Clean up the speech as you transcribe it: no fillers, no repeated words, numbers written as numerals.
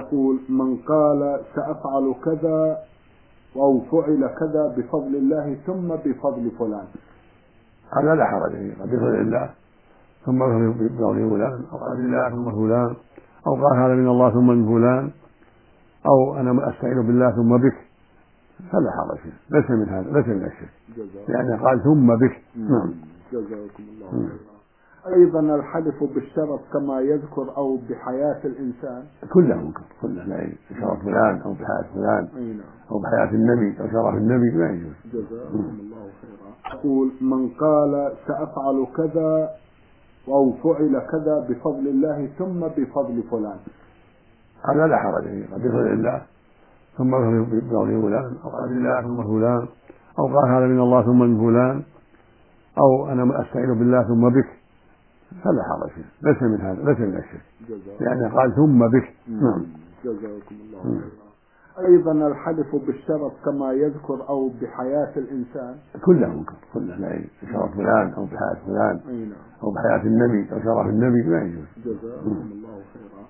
يقول: من قال سأفعل كذا أو فعل كذا بفضل الله ثم بفضل فلان، هذا لا حرج فيه، قد بفضل الله ثم بفضل فلان، أو قال الله ثم فلان، أو قال هذا من الله ثم من فلان، أو أنا أستعين بالله ثم بك، فلا حرج فيه، ليس من هذا، ليس من الشرك، لأنه قال ثم بك. نعم. جزاكم الله خيرا. أيضا الحلف بالشرف كما يذكر أو بحياة الإنسان، كله ممكن، كله لا يجوز، بشرف فلان أو بحياة فلان أو بحياة النبي أو شرف النبي لا يجوز. جزاكم الله خيرا. يقول: من قال سأفعل كذا أو فعل كذا بفضل الله ثم بفضل فلان، هذا لا حرج فيه، قد بفضل الله ثم بفضل فلان، أو قال الله ثم فلان، أو قال هذا من الله ثم من فلان، أو أنا أستعين بالله ثم بك، فلا حرج فيه، ليس من هذا، ليس من الشرك، لأنه قال ثم بك. نعم. جزاكم الله خيرا. أيضا الحلف بالشرف كما يذكر أو بحياة الإنسان، كله ممكن، كله لا يجوز، بشرف فلان أو بحياة فلان أو بحياة النبي أو شرف النبي لا يجوز. جزاكم الله خيرا.